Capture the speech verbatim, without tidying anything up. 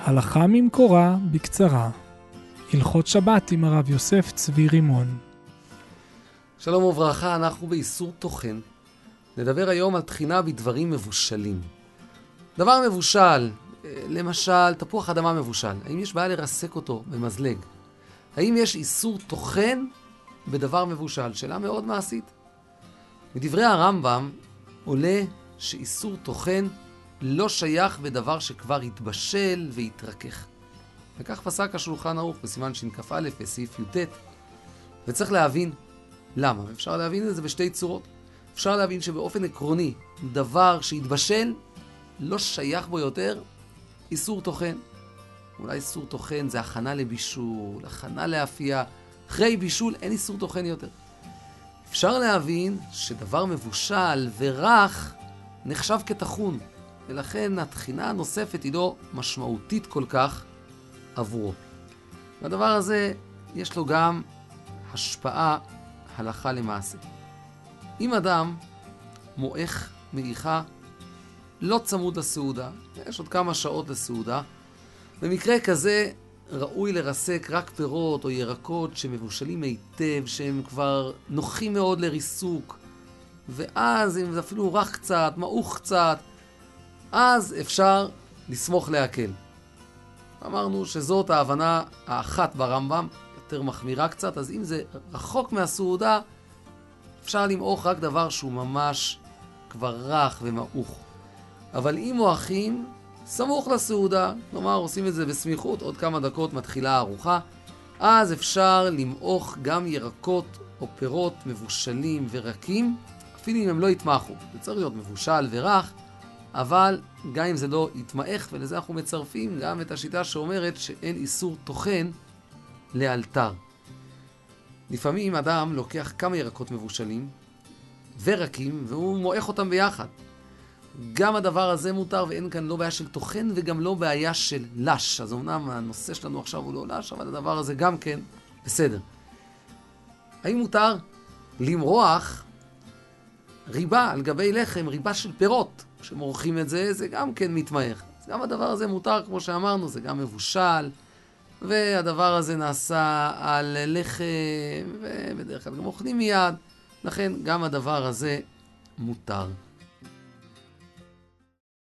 הלכה ממקורה בקצרה. הלכות שבת עם הרב יוסף צבי רימון. שלום וברכה, אנחנו באיסור תוכן. נדבר היום על תחינה בדברים מבושלים. דבר מבושל, למשל תפוח אדמה מבושל, האם יש בעיה לרסק אותו במזלג? האם יש איסור תוכן בדבר מבושל? שאלה מאוד מעשית. מדברי הרמב"ם עולה שאיסור תוכן לא שייך בדבר שכבר התבשל והתרכך. וכך פסק השולחן ערוך בסימן שכ"א בסעיף י"ט. וצריך להבין למה. אפשר להבין את זה בשתי צורות. אפשר להבין שבאופן עקרוני דבר שהתבשל לא שייך בו יותר איסור תוכן. אולי איסור תוכן זה הכנה לבישול, הכנה לאפייה. אחרי בישול אין איסור תוכן יותר. אפשר להבין שדבר מבושל ורך נחשב כתחון, ולכן התחינה הנוספת היא לא משמעותית כל כך עבורו. והדבר הזה יש לו גם השפעה הלכה למעשה. אם אדם מועך מעיכה לא צמוד לסעודה, יש עוד כמה שעות לסעודה, במקרה כזה ראוי לרסק רק פירות או ירקות שמבושלים היטב, שהם כבר נוחים מאוד לריסוק, ואז אם זה אפילו רך קצת, מעוך קצת, אז אפשר לסמוך להקל. אמרנו שזאת ההבנה האחת ברמב"ם, יותר מחמירה קצת, אז אם זה רחוק מהסעודה, אפשר למעוך רק דבר שהוא ממש כבר רך ומעוך. אבל אם מועכים, סמוך לסעודה, כלומר עושים את זה בסמיכות, עוד כמה דקות מתחילה הארוחה, אז אפשר למעוך גם ירקות או פירות מבושלים ורקים, אפילו אם הם לא יתמחו. זה צריך להיות מבושל ורך, אבל גם אם זה לא יתמעך, ולזה אנחנו מצרפים גם את השיטה שאומרת שאין איסור תוכן לאלתר. לפעמים אדם לוקח כמה ירקות מבושלים ורקים, והוא מועך אותם ביחד. גם הדבר הזה מותר, ואין כאן לא בעיה של תוכן וגם לא בעיה של לש. אז אמנם הנושא שלנו עכשיו הוא לא לש, אבל הדבר הזה גם כן בסדר. האם מותר למרוח ריבה על גבי לחם, ריבה של פירות? כשמורחים את זה, זה גם כן מתמעך. אז גם הדבר הזה מותר, כמו שאמרנו, זה גם מבושל, והדבר הזה נעשה על לחם, ובדרך כלל גם אוכלים מיד, לכן גם הדבר הזה מותר.